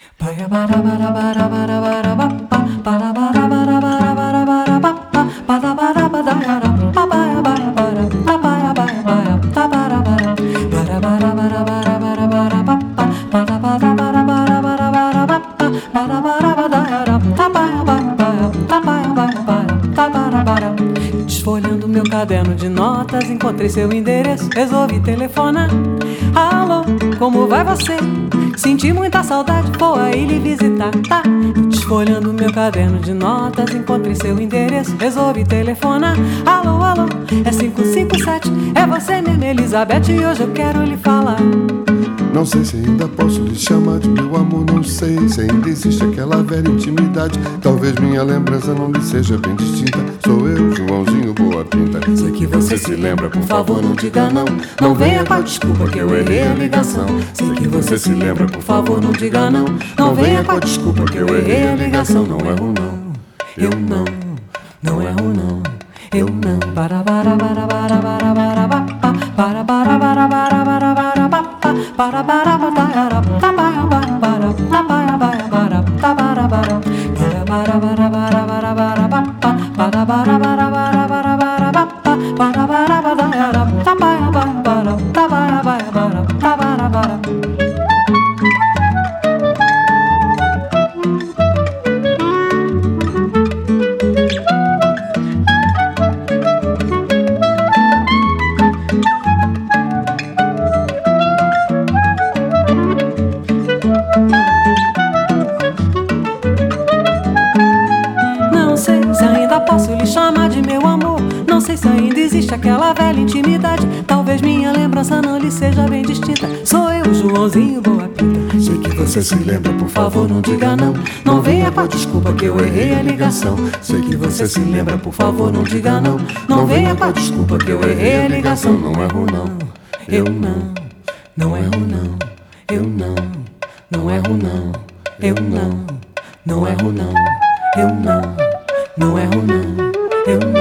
Desfolhando meu caderno de notas, encontrei seu endereço, resolvi telefonar. Alô, como vai você? Senti muita saudade, vou aí lhe visitar, tá? Desfolhando meu caderno de notas, encontrei seu endereço, resolvi telefonar. Alô, alô, é 557, é você mesmo, Elizabeth, e hoje eu quero lhe falar. Não sei se ainda posso lhe chamar de meu amor, não sei se ainda existe aquela velha intimidade. Talvez minha lembrança não lhe seja bem distinta. Sou eu, Joãozinho Boa Pinta. Sei que você se lembra, por favor não diga não. Não venha com a desculpa que eu errei a ligação. Sei que você se lembra, por favor não diga não. Não venha com a desculpa que eu errei a ligação. Não erro não, eu não, não erro não, eu não. Para para para para para para para para para para para para para para para posso lhe chamar de meu amor. Não sei se ainda existe aquela velha intimidade. Talvez minha lembrança não lhe seja bem distinta. Sou eu, Joãozinho Boa Pinta. Sei que você se lembra, por favor não diga não. Não venha com a desculpa que eu errei a ligação. Sei que você se lembra, por favor não diga não. Não venha com a desculpa que eu errei a ligação. Não erro não, eu não, não erro não, eu não, não erro não, eu não, não erro não, eu não, não erro não, eu não.